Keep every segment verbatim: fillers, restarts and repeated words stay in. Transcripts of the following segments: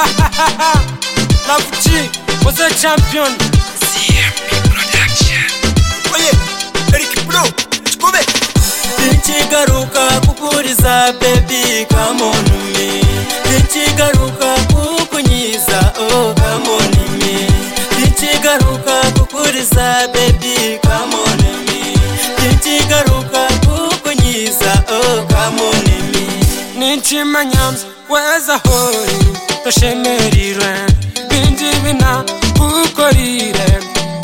Love G was a champion. C M P Production. Oye, Eric Bro, chikome. Sinchigaruka kukuriza baby, come on me. Sinchigaruka kukunyiza, oh come on me. Sinchigaruka kukuriza baby, come on me. Sinchigaruka kukunyiza, oh come on me. Ninchimanya weza hori toshemerirwe binjibina kukorire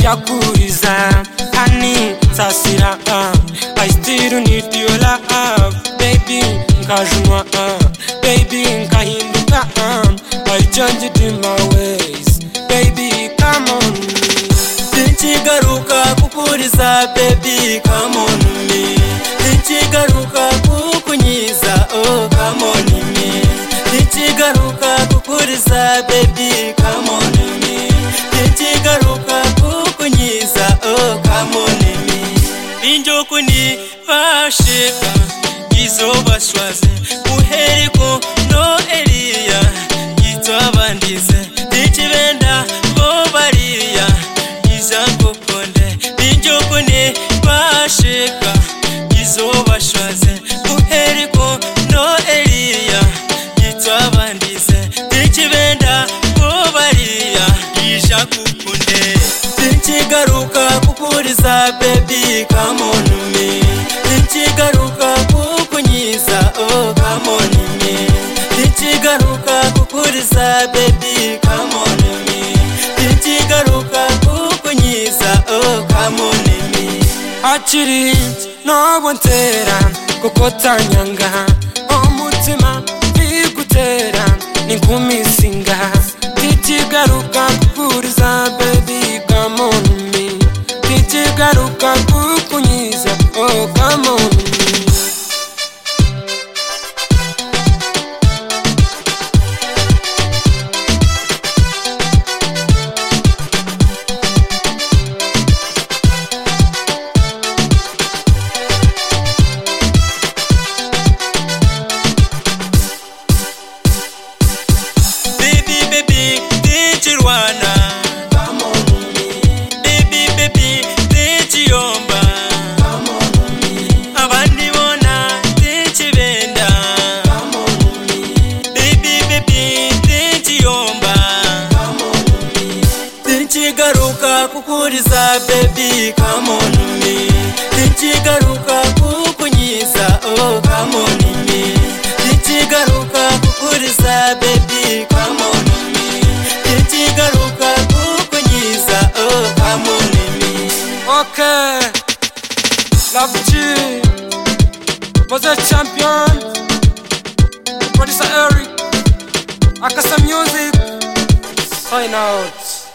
yakuriza ani sasira uh. I still need your love baby nkajunwa uh. Baby nkahinduka uh. I changed in my ways baby come on me. Sinchigaruka kukuriza baby, come on me. Sinchigaruka kukunyiza, oh come on me. Sinchigaruka kukuriza baby, come on me. Sinchigaruka kukunyiza, oh come on me. Binjokuni basheka izoba shwaze uheriko no Elia yitwabandize dikibenda bo bariya izakokonde. Binjokuni basheka izoba shwaze uheriko no Elia yitwabandize dikibenda bo bariya izakokonde. Sinchigaruka kukuriza baby, come on me. Sinchigaruka kukunyiza, oh come on me. Sinchigaruka kukuriza baby, come on me. Sinchigaruka kukunyiza, oh come on me. Achiri no bontera kokotanyanga omutima bigutera ninkumisinga. Sinchigaruka kukuriza baby, come on me. Sinchigaruka kukunyiza, oh come on me. Come on me. Baby baby tichiyomba, come on me. abandi bona tichibenda. Come on me. Baby baby tichiyomba, Come on me. Sinchigaruka kukuriza baby, come on me. Sinchigaruka kukunyiza, oh come on me. Sinchigaruka kukuriza baby, come on me. Sinchigaruka kukunyiza, oh come on me. okay. Love G was a champion. Producer Eric Akasa Music sign out.